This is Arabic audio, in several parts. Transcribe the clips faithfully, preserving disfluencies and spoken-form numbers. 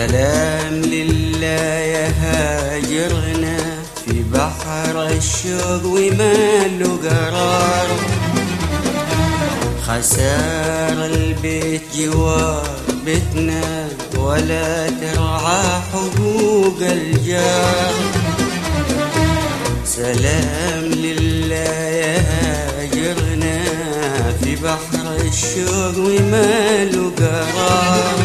سلام لله يا هاجرنا في بحر الشوق وما له قرار. خسار البيت جوار بيتنا ولا ترعى حقوق الجار. سلام لله يا هاجرنا في بحر الشوق وما له قرار.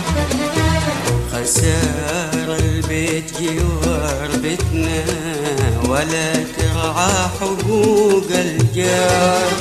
خسار البيت جوار بيتنا ولا ترعى حقوق الجار.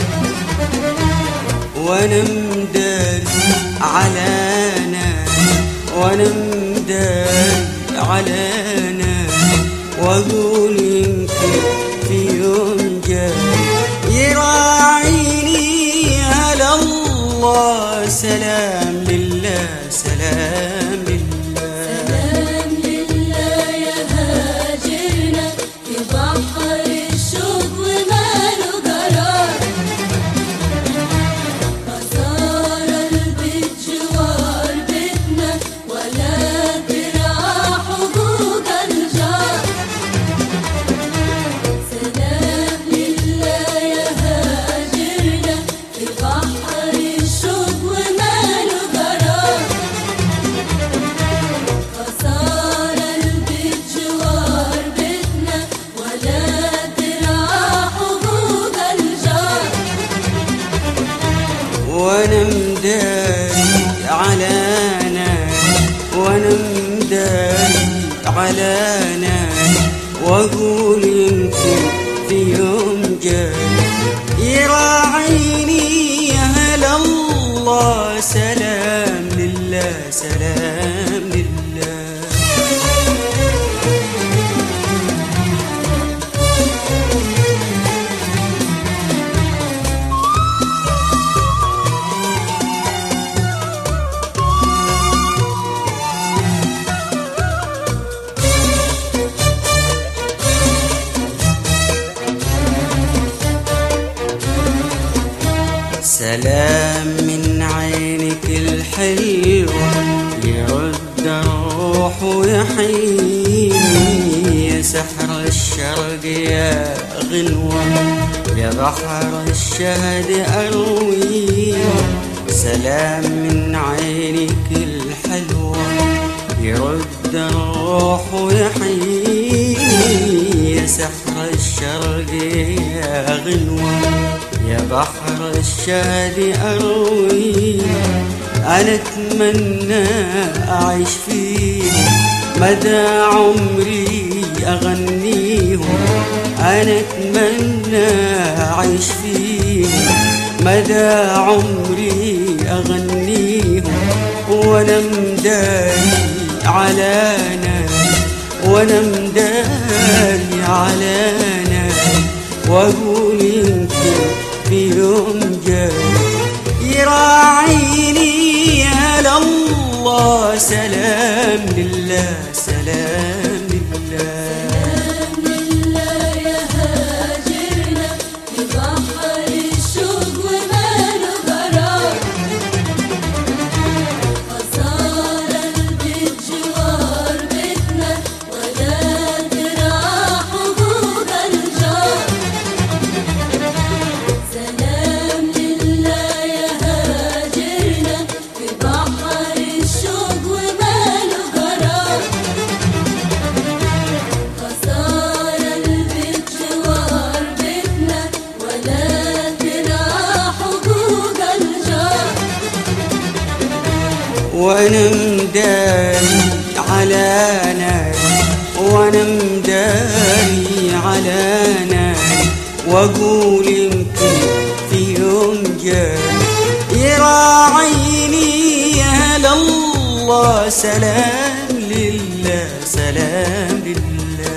وانا مداري على ناس وانا مداري على ناس واقول يمكن في يوم جاي يراعيني على الله. سلام لله سلام لله سلام لله يا هاجرنا في بحر الشوق وما له قرار. خسار البيت جوار بيتنا ولا ترعى حقوق الجار. سلام لله يا هاجرنا في بحر الشوق وما له قرار. خسار البيت جوار بيتنا ولا ترعى حقوق الجار. وانا مداري على ناس وانا مداري على ناس واقول يمكن في يوم جاي يراعيني اهل الله. سلام لله سلام لله سلام من عينك الحلوة يرد الروح ويحييني. يا سحر الشرق يا غنوة يا بحر الشهد أرويني. سلام من عينك الحلوة يرد الروح ويحييني. يا سحر الشرق يا غنوة يا بحر الشهد أروي. أنا أتمنى أعيش فيه مدى عمري أغنيهم. أنا أتمنى أعيش فيه مدى عمري أغنيهم. وأنا مداري على ناس وأنا مداري على ناس وأقول يمكن في يوم جاي يراعيني على الله. سلام لله سلام لله سلام لله يا هاجرنا في بحر الشوق وما له قرار. خسار البيت جوار بيتنا ولا ترعى حقوق الجار. سلام لله يا هاجرنا في بحر الشوق وما له قرار. خسار البيت جوار بيتنا ولا ترعى حقوق الجار. وانا مداري على ناس وانا مداري على ناس واقول يمكن في يوم جاي يراعيني اهل الله. سلام لله سلام لله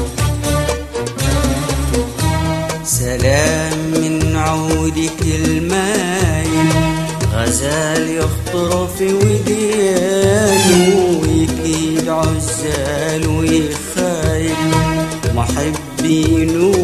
سلام من عودك الماء المايل، غزال يخطر في وديانه ويكيد عزال ويخايل، محبينه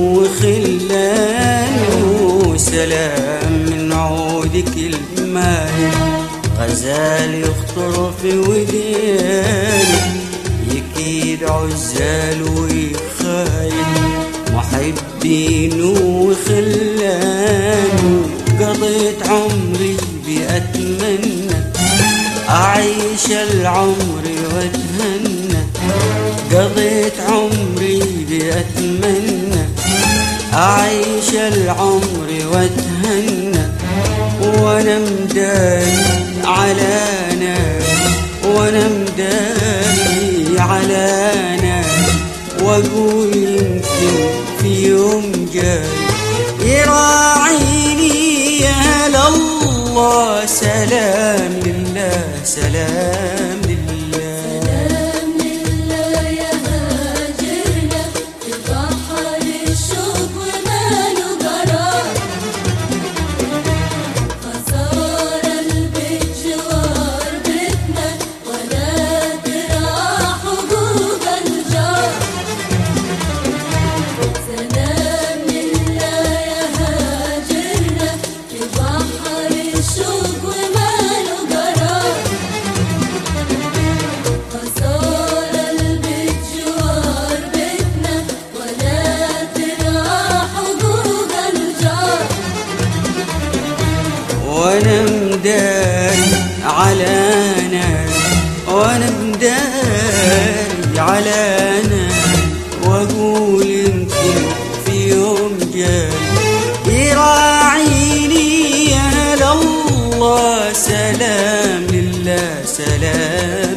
وخلانه سلام من عودك المايل، غزال يخطر في وديانه يكيد عزال ويخايل، محبينه وخلانه. قضيت عمري بأتمنى أعيش العمر وأتهنى، قضيت عمري بأتمنى أعيش العمر وأتهنى، وأنا مداري على نار، وأنا مداري على نار، وأقول يمكن في يوم جاي يراعيني يا هلا الله. سلام لله سلام لله سلام لله يا هاجرنا في بحر الشوق وماله قرار، خسارة البيت جوار بيتنا ولا ترى حقوق الجار. سلام لله يا هاجرنا في بحر الشوق وماله قرار، خسارة البيت جوار بيتنا ولا ترى حقوق الجار. وانا مداري على نار، وانا مداري على نار، واقول يمكن في يوم جاي يراعيني يا هلا الله. سلام لله سلام